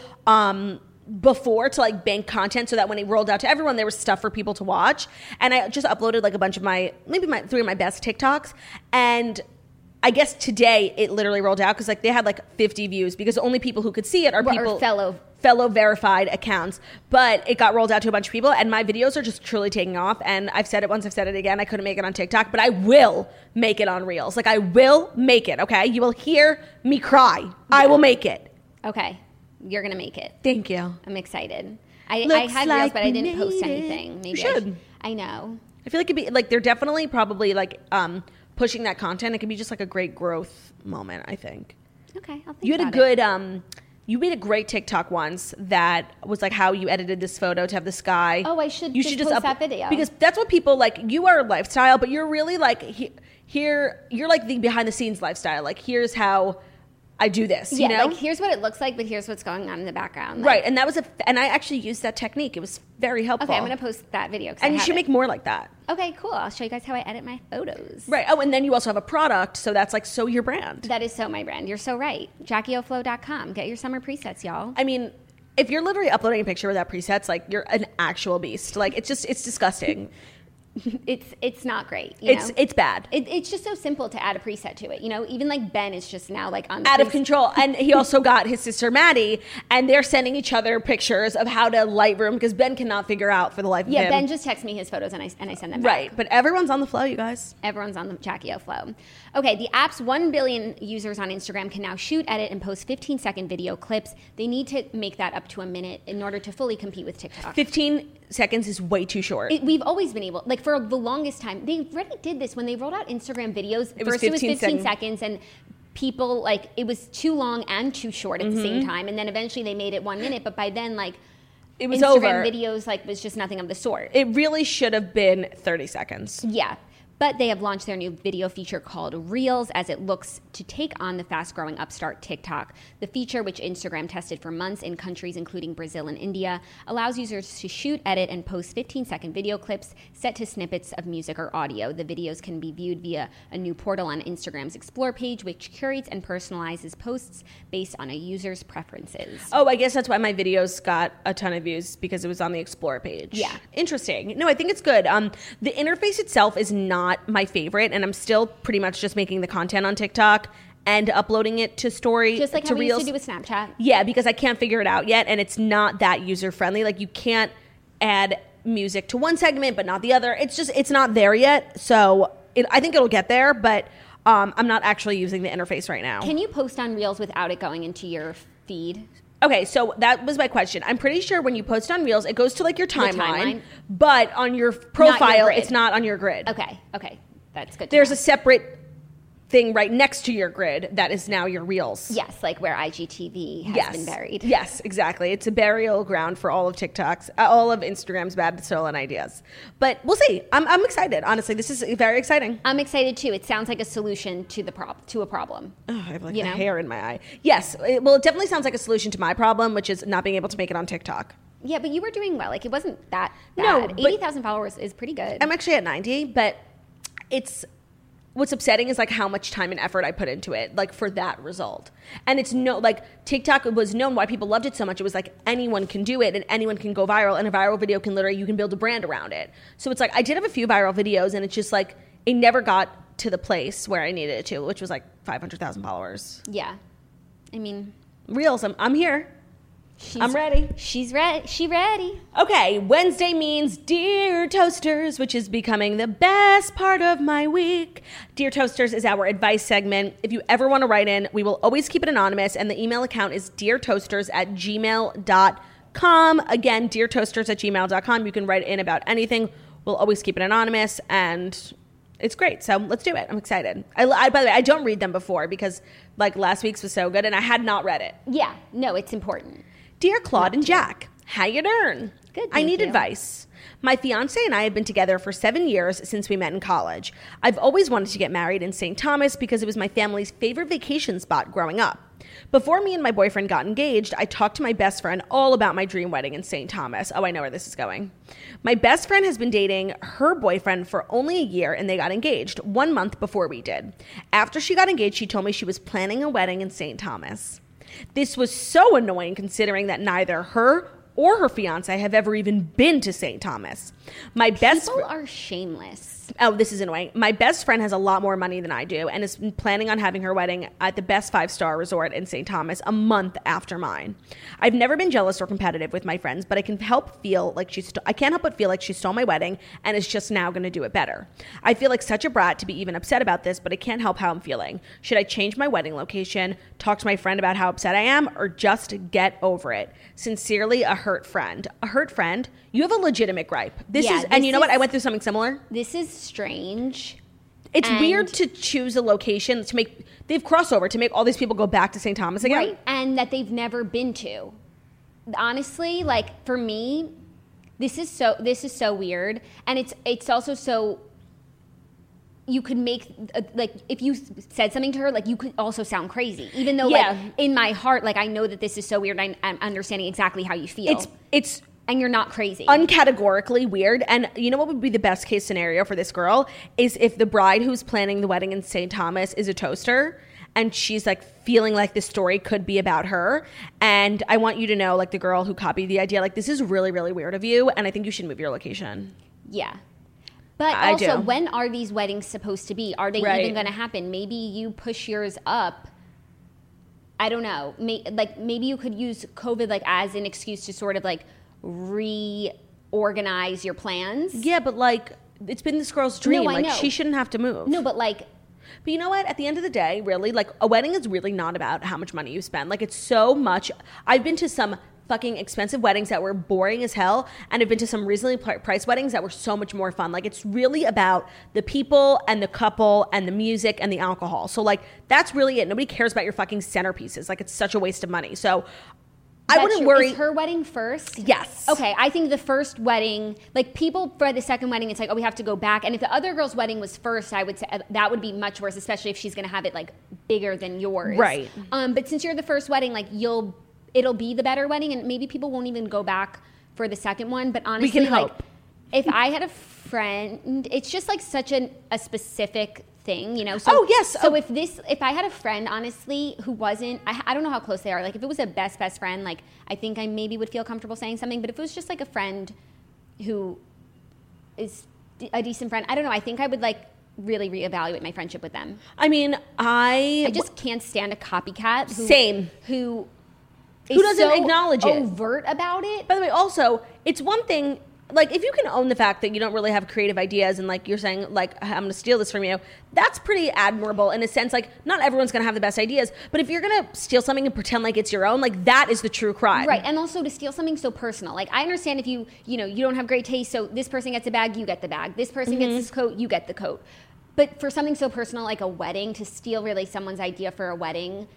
before to like bank content so that when it rolled out to everyone, there was stuff for people to watch. And I just uploaded like a bunch of maybe three of my best TikToks. And I guess today it literally rolled out because like they had like 50 views because the only people who could see it are people fellow verified accounts. But it got rolled out to a bunch of people, and my videos are just truly taking off. And I've said it once, I've said it again. I couldn't make it on TikTok, but I will make it on Reels. Like I will make it. Okay, you will hear me cry. Yeah. I will make it. Okay, you're gonna make it. Thank you. I'm excited. I had Reels, but I didn't post anything. Maybe you should. I know. I feel like it'd be like they're definitely probably like pushing that content. It can be just like a great growth moment, I think. Okay, I'll think you had about a good you made a great TikTok once that was like how you edited this photo to have the sky. Oh, I should just post that video. Because that's what people like. You are lifestyle, but you're really like here you're like the behind the scenes lifestyle. Like here's how I do this, yeah, you know? Like here's what it looks like, but here's what's going on in the background. Like, right, and that was and I actually used that technique. It was very helpful. Okay, I'm gonna post that video. And you should make more like that. Okay, cool. I'll show you guys how I edit my photos. Right. Oh, and then you also have a product, so that's like so your brand. That is so my brand. You're so right. JackieOFlow.com. Get your summer presets, y'all. I mean, if you're literally uploading a picture without presets, like you're an actual beast. Like it's disgusting. It's not great. You know? It's bad. It's just so simple to add a preset to it. You know, even like Ben is just now like on out of control. And he also got his sister Maddie, and they're sending each other pictures of how to Lightroom because Ben cannot figure out for the life of him. Yeah, Ben just texts me his photos and I send them back. Right, but everyone's on the flow, you guys. Everyone's on the Jackie O Flow. Okay, the app's 1 billion users on Instagram can now shoot, edit, and post 15-second video clips. They need to make that up to a minute in order to fully compete with TikTok. 15 seconds is way too short. We've always been able, like for the longest time, they already did this when they rolled out Instagram videos. First it was 15 seconds and people like it was too long and too short at the same time. And then eventually they made it 1 minute, but by then like it was Instagram over. videos like was just nothing of the sort. It really should have been 30 seconds. Yeah. But they have launched their new video feature called Reels as it looks to take on the fast-growing upstart TikTok. The feature, which Instagram tested for months in countries including Brazil and India, allows users to shoot, edit, and post 15-second video clips set to snippets of music or audio. The videos can be viewed via a new portal on Instagram's Explore page, which curates and personalizes posts based on a user's preferences. Oh, I guess that's why my videos got a ton of views, because it was on the Explore page. Yeah. Interesting. No, I think it's good. The interface itself is not my favorite, and I'm still pretty much just making the content on TikTok and uploading it to story, just like to how we Reels. used to do with Snapchat. Yeah, because I can't figure it out yet, and it's not that user friendly. Like you can't add music to one segment but not the other. It's not there yet. So I think it'll get there, but I'm not actually using the interface right now. Can you post on Reels without it going into your feed? Okay, so that was my question. I'm pretty sure when you post on Reels, it goes to like your timeline, but on your profile, it's not on your grid. Okay, that's good. There's a separate thing right next to your grid that is now your Reels. Yes, like where IGTV has been buried. Yes, exactly. It's a burial ground for all of TikTok's, all of Instagram's bad stolen ideas. But we'll see. I'm excited. Honestly, this is very exciting. I'm excited too. It sounds like a solution to a problem. Oh, I have like a hair in my eye. Yes, it definitely sounds like a solution to my problem, which is not being able to make it on TikTok. Yeah, but you were doing well. Like it wasn't that bad. No, 80,000 followers is pretty good. I'm actually at 90, but what's upsetting is like how much time and effort I put into it, like for that result. And it's TikTok was known why people loved it so much. It was like anyone can do it and anyone can go viral, and a viral video you can build a brand around it. So it's like I did have a few viral videos, and it's just like it never got to the place where I needed it to, which was like 500,000 followers. Yeah. I mean, Reels, I'm here. I'm ready. She's ready. She ready. Okay, Wednesday means Dear Toasters, which is becoming the best part of my week. Dear Toasters is our advice segment. If you ever want to write in, we will always keep it anonymous, and the email account is deartoasters@gmail.com. Again, deartoasters@gmail.com. You can write in about anything. We'll always keep it anonymous, and it's great. So let's do it. I'm excited. By the way, I don't read them before because like last week's was so good, and I had not read it. Yeah, no, it's important. Dear Claude and Jack, how you doing? Good, I need you. advice. My fiance and I have been together for 7 years since we met in college. I've always wanted to get married in St. Thomas because it was my family's favorite vacation spot growing up. Before me and my boyfriend got engaged, I talked to my best friend all about my dream wedding in St. Thomas. Oh, I know where this is going. My best friend has been dating her boyfriend for only a year, and they got engaged 1 month before we did. After she got engaged, she told me she was planning a wedding in St. Thomas. This was so annoying considering that neither her or her fiance have ever even been to St. Thomas. People are shameless. Oh, this is annoying. My best friend has a lot more money than I do and is planning on having her wedding at the best 5-star resort in St. Thomas a month after mine. I've never been jealous or competitive with my friends, but I can't help but feel like she stole my wedding and is just now going to do it better. I feel like such a brat to be even upset about this, but I can't help how I'm feeling. Should I change my wedding location, talk to my friend about how upset I am, or just get over it? Sincerely, a hurt friend. A hurt friend? You have a legitimate gripe. And you know what? I went through something similar. This is strange. It's weird to choose a location they've crossover to make all these people go back to St. Thomas again. Right, and that they've never been to. Honestly, like for me, this is so weird, and it's also so. You could make like if you said something to her, like you could also sound crazy, even though like in my heart, like I know that this is so weird. I'm understanding exactly how you feel. It's. And you're not crazy. Uncategorically weird. And you know what would be the best case scenario for this girl is if the bride who's planning the wedding in St. Thomas is a toaster and she's like feeling like this story could be about her. And I want you to know, like the girl who copied the idea, like this is really, really weird of you. And I think you should move your location. Yeah. But also, when are these weddings supposed to be? Are they even going to happen? Maybe you push yours up. I don't know. Maybe you could use COVID like as an excuse to sort of like reorganize your plans. Yeah, but like it's been this girl's dream. No, I like know. she shouldn't have to move. No, but like, but you know what? At the end of the day, really, like a wedding is really not about how much money you spend. Like it's so much. I've been to some fucking expensive weddings that were boring as hell, and I've been to some reasonably priced weddings that were so much more fun. Like it's really about the people and the couple and the music and the alcohol. So like that's really it. Nobody cares about your fucking centerpieces. Like it's such a waste of money. So I wouldn't worry. Is her wedding first? Yes. Okay, I think the first wedding, like people for the second wedding, it's like, oh, we have to go back. And if the other girl's wedding was first, I would say that would be much worse, especially if she's going to have it like bigger than yours. Right. But since you're the first wedding, like it'll be the better wedding, and maybe people won't even go back for the second one. But honestly, we can like hope. If I had a friend, it's just like such a specific thing, you know? So, So if I had a friend, honestly, who wasn't, I don't know how close they are. Like if it was a best friend, like I think I maybe would feel comfortable saying something. But if it was just like a friend who is a decent friend, I don't know. I think I would like really reevaluate my friendship with them. I mean, I just can't stand a copycat. Who doesn't acknowledge it. Overt about it. By the way, also, it's one thing, like, if you can own the fact that you don't really have creative ideas and, like, you're saying, like, I'm going to steal this from you, that's pretty admirable in a sense. Like, not everyone's going to have the best ideas, but if you're going to steal something and pretend like it's your own, like, that is the true crime. Right, and also to steal something so personal. Like, I understand if you don't have great taste, so this person gets a bag, you get the bag. This person gets this coat, you get the coat. But for something so personal like a wedding, to steal really someone's idea for a wedding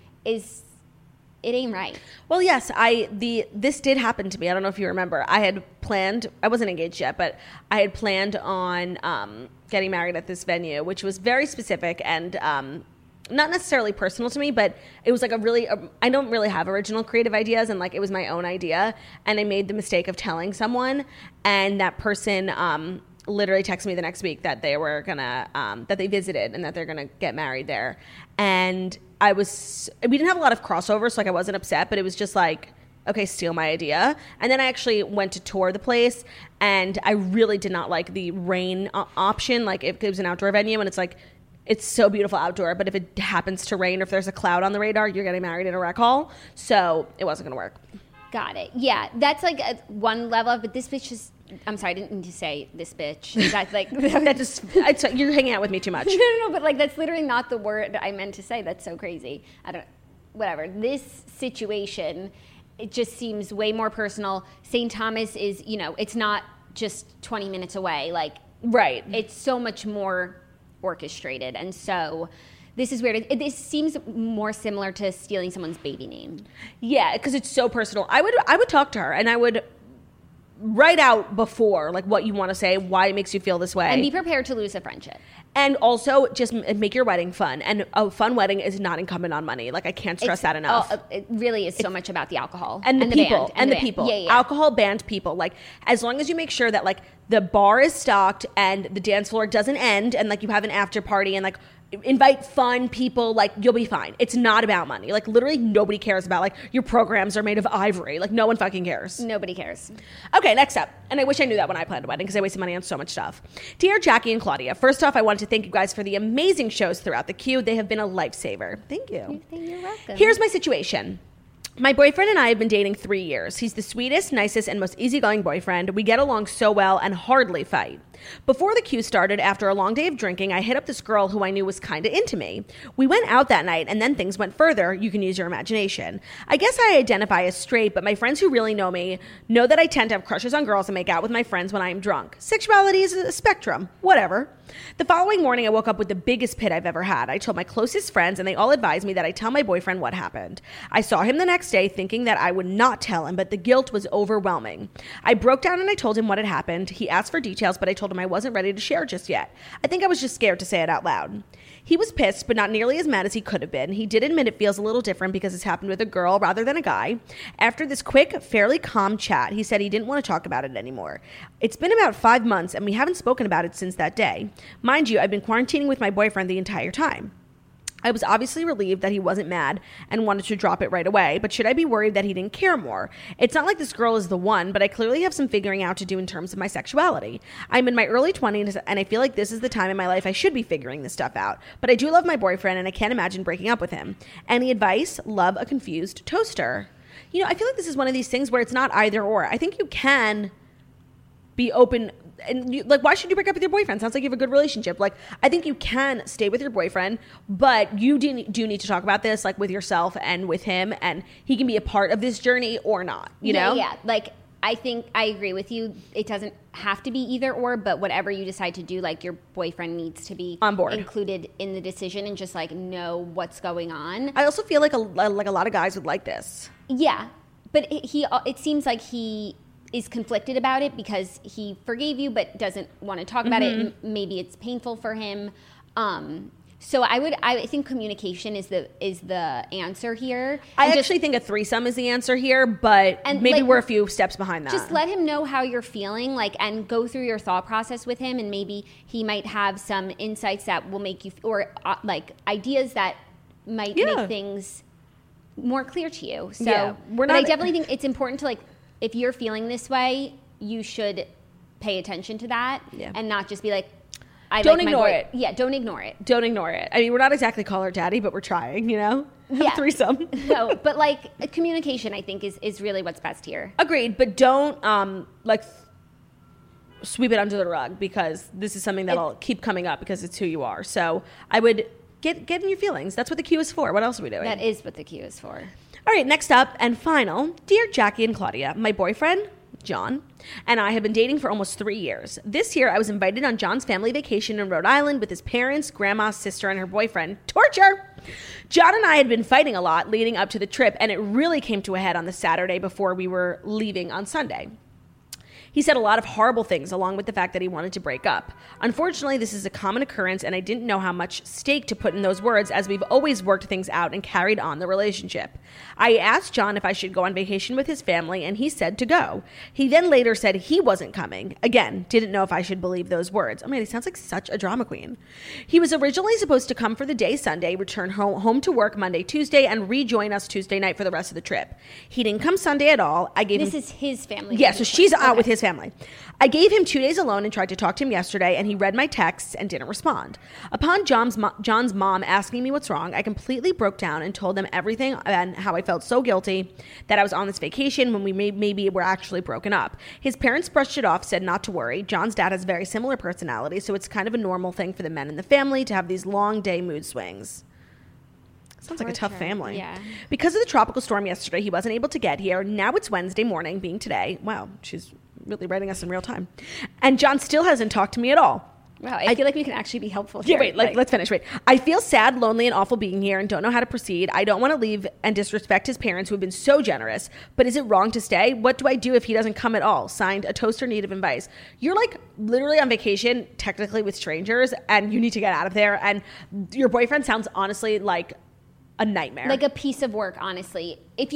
it ain't right. Well, yes, this did happen to me. I don't know if you remember. I wasn't engaged yet, but I had planned on getting married at this venue, which was very specific and not necessarily personal to me, but it was like I don't really have original creative ideas, and like it was my own idea, and I made the mistake of telling someone, and that person literally texted me the next week that they were gonna that they visited and that they're gonna get married there. And we didn't have a lot of crossover, so like I wasn't upset, but it was just like, okay, steal my idea. And then I actually went to tour the place, and I really did not like the rain option. Like if it was an outdoor venue, and it's like, it's so beautiful outdoor, but if it happens to rain or if there's a cloud on the radar, you're getting married in a rec hall. So it wasn't gonna work. Got it. Yeah, that's like one level, but this bitch is. I'm sorry, I didn't mean to say this bitch. That's like that just you're hanging out with me too much. No, but like that's literally not the word I meant to say. That's so crazy. I don't. Whatever. This situation, it just seems way more personal. St. Thomas is, it's not just 20 minutes away. Like, right. It's so much more orchestrated, and so. This is weird. This seems more similar to stealing someone's baby name. Yeah, because it's so personal. I would talk to her, and I would write out before, like, what you want to say, why it makes you feel this way. And be prepared to lose a friendship. And also, just make your wedding fun. And a fun wedding is not incumbent on money. Like, I can't stress that enough. It really is so much about the alcohol. And the people. Band, and the people. Yeah. Alcohol, band, people. Like, as long as you make sure that, like, the bar is stocked and the dance floor doesn't end and, like, you have an after party and, like, invite fun people, like, you'll be fine. It's not about money. Like, literally nobody cares about, like, your programs are made of ivory. Like, no one fucking cares. Nobody cares. Okay, next up. And I wish I knew that when I planned a wedding because I wasted money on so much stuff. Dear Jackie and Claudia, first off, I wanted to thank you guys for the amazing shows throughout the queue. They have been a lifesaver. Thank you. You're welcome. Here's my situation. My boyfriend and I have been dating 3 years. He's the sweetest, nicest, and most easygoing boyfriend. We get along so well and hardly fight. Before the queue started, after a long day of drinking, I hit up this girl who I knew was kind of into me. We went out that night, and then things went further. You can use your imagination. I guess I identify as straight, but my friends who really know me know that I tend to have crushes on girls and make out with my friends when I am drunk. Sexuality is a spectrum. Whatever. The following morning, I woke up with the biggest pit I've ever had. I told my closest friends, and they all advised me that I tell my boyfriend what happened. I saw him the next day, thinking that I would not tell him, but the guilt was overwhelming. I broke down and I told him what had happened. He asked for details, but I told him I wasn't ready to share just yet. I think I was just scared to say it out loud. He was pissed, but not nearly as mad as he could have been. He did admit it feels a little different because it's happened with a girl rather than a guy. After this quick, fairly calm chat, he said he didn't want to talk about it anymore. It's been about 5 months, and we haven't spoken about it since that day. Mind you, I've been quarantining with my boyfriend the entire time. I was obviously relieved that he wasn't mad and wanted to drop it right away, but should I be worried that he didn't care more? It's not like this girl is the one, but I clearly have some figuring out to do in terms of my sexuality. I'm in my early 20s, and I feel like this is the time in my life I should be figuring this stuff out. But I do love my boyfriend, and I can't imagine breaking up with him. Any advice? Love, a confused toaster. I feel like this is one of these things where it's not either or. I think you can be open. And why should you break up with your boyfriend? Sounds like you have a good relationship. Like, I think you can stay with your boyfriend, but you do need to talk about this, like, with yourself and with him, and he can be a part of this journey or not, you know? Yeah. Like, I think I agree with you. It doesn't have to be either or, but whatever you decide to do, like, your boyfriend needs to be on board, included in the decision, and just, like, know what's going on. I also feel like a lot of guys would like this. Yeah, but it seems like he is conflicted about it because he forgave you but doesn't want to talk about it, and maybe it's painful for him. So I think communication is the answer here. I actually think a threesome is the answer here, but maybe we're a few steps behind that. Just let him know how you're feeling, and go through your thought process with him, and maybe he might have some insights that will make you, or ideas that might make things more clear to you. So, but I definitely think it's important to, if you're feeling this way, you should pay attention to that and not just be like, don't ignore it. Yeah, don't ignore it. Don't ignore it. I mean, we're not exactly call her daddy, but we're trying, Yeah. Threesome. No, but communication, I think, is really what's best here. Agreed, but don't sweep it under the rug, because this is something that'll keep coming up because it's who you are. So I would get in your feelings. That's what the queue is for. What else are we doing? That is what the queue is for. All right, next up and final, dear Jackie and Claudia, my boyfriend, John, and I have been dating for almost 3 years. This year, I was invited on John's family vacation in Rhode Island with his parents, grandma, sister, and her boyfriend. Torture! John and I had been fighting a lot leading up to the trip, and it really came to a head on the Saturday before we were leaving on Sunday. He said a lot of horrible things, along with the fact that he wanted to break up. Unfortunately, this is a common occurrence, and I didn't know how much stake to put in those words, as we've always worked things out and carried on the relationship. I asked John if I should go on vacation with his family, and he said to go. He then later said he wasn't coming. Again, didn't know if I should believe those words. Oh man, he sounds like such a drama queen. He was originally supposed to come for the day Sunday, return home to work Monday, Tuesday, and rejoin us Tuesday night for the rest of the trip. He didn't come Sunday at all. This is his family. Yeah, so she's out with his his family. I gave him 2 days alone and tried to talk to him yesterday, and he read my texts and didn't respond. Upon John's mom asking me what's wrong, I completely broke down and told them everything and how I felt so guilty that I was on this vacation when we maybe were actually broken up. His parents brushed it off, said not to worry. John's dad has very similar personality, so it's kind of a normal thing for the men in the family to have these long day mood swings. Sounds like a tough family. Yeah. Because of the tropical storm yesterday, he wasn't able to get here. Now it's Wednesday morning, being today. Wow, she's really writing us in real time. And John still hasn't talked to me at all. Wow, I feel like we can actually be helpful here. Yeah, wait, let's finish. Wait. I feel sad, lonely, and awful being here and don't know how to proceed. I don't want to leave and disrespect his parents who have been so generous. But is it wrong to stay? What do I do if he doesn't come at all? Signed, a toaster need of advice. You're like literally on vacation, technically with strangers, and you need to get out of there. And your boyfriend sounds honestly like a nightmare. Like a piece of work, honestly.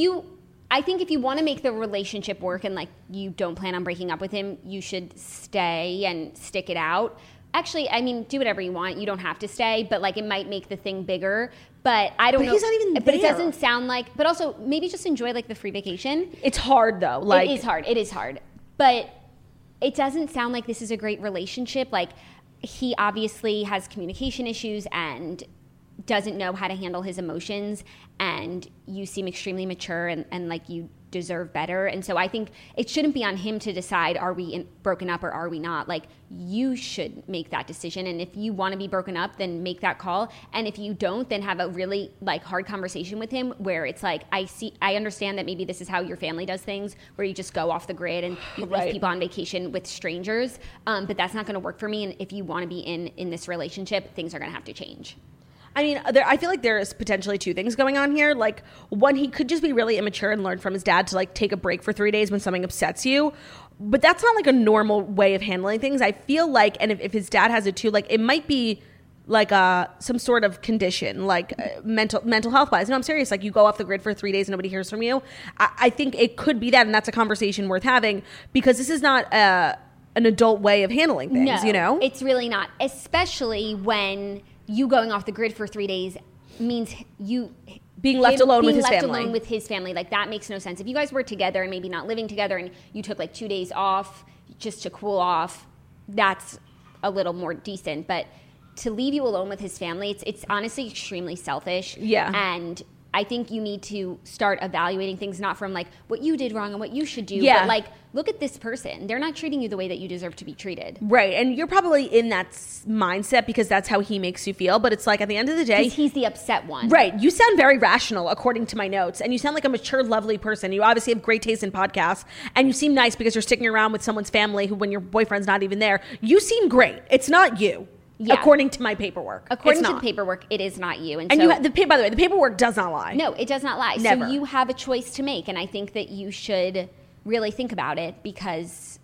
I think if you want to make the relationship work and like you don't plan on breaking up with him, you should stay and stick it out. Actually, I mean, do whatever you want. You don't have to stay, but like it might make the thing bigger. But I don't know. But he's not even there. But it doesn't sound like, but also maybe just enjoy like the free vacation. It's hard though. Like it is hard. But it doesn't sound like this is a great relationship. Like he obviously has communication issues and doesn't know how to handle his emotions, and you seem extremely mature and like you deserve better. And so I think it shouldn't be on him to decide, are we broken up or are we not? Like you should make that decision. And if you want to be broken up, then make that call. And if you don't, then have a really like hard conversation with him where it's like, I understand that maybe this is how your family does things, where you just go off the grid and you leave people on vacation with strangers. But that's not going to work for me. And if you want to be in this relationship, things are going to have to change. I mean, I feel like there's potentially two things going on here. Like, one, he could just be really immature and learn from his dad to, like, take a break for 3 days when something upsets you. But that's not, like, a normal way of handling things. I feel like, and if his dad has it too, like, it might be, like, some sort of condition, like, mental health-wise. No, I'm serious. Like, you go off the grid for 3 days and nobody hears from you. I think it could be that, and that's a conversation worth having, because this is not an adult way of handling things, you know? It's really not, especially when you going off the grid for 3 days means you being left alone with his family. Alone with his family, like that makes no sense. If you guys were together and maybe not living together, and you took like 2 days off just to cool off, that's a little more decent. But to leave you alone with his family, it's honestly extremely selfish. Yeah, and I think you need to start evaluating things not from like what you did wrong and what you should do, but like look at this person. They're not treating you the way that you deserve to be treated. Right. And you're probably in that mindset because that's how he makes you feel. But it's like at the end of the day, he's the upset one. Right. You sound very rational according to my notes. And you sound like a mature, lovely person. You obviously have great taste in podcasts. And you seem nice because you're sticking around with someone's family who, when your boyfriend's not even there, you seem great. It's not you. Yeah. According to my paperwork. According to the paperwork, it is not you. And so, you by the way, the paperwork does not lie. No, it does not lie. Never. So you have a choice to make. And I think that you should really think about it, because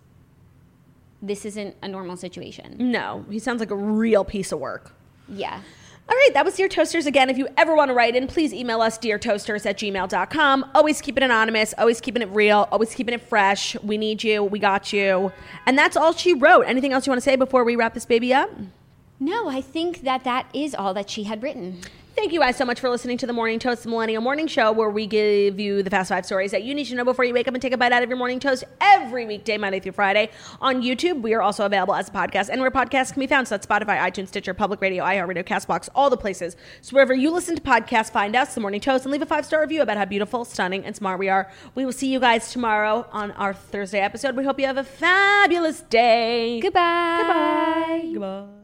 this isn't a normal situation. No, he sounds like a real piece of work. Yeah. All right, that was Dear Toasters. Again, if you ever want to write in, please email us, deartoasters@gmail.com. Always keep it anonymous, always keeping it real, always keeping it fresh. We need you. We got you. And that's all she wrote. Anything else you want to say before we wrap this baby up? No, I think that is all that she had written. Thank you guys so much for listening to the Morning Toast, the Millennial Morning Show, where we give you the Fast 5 stories that you need to know before you wake up and take a bite out of your morning toast every weekday, Monday through Friday. On YouTube, we are also available as a podcast, and where podcasts can be found. So that's Spotify, iTunes, Stitcher, Public Radio, iHeartRadio, CastBox, all the places. So wherever you listen to podcasts, find us, the Morning Toast, and leave a 5-star review about how beautiful, stunning, and smart we are. We will see you guys tomorrow on our Thursday episode. We hope you have a fabulous day. Goodbye. Goodbye. Goodbye.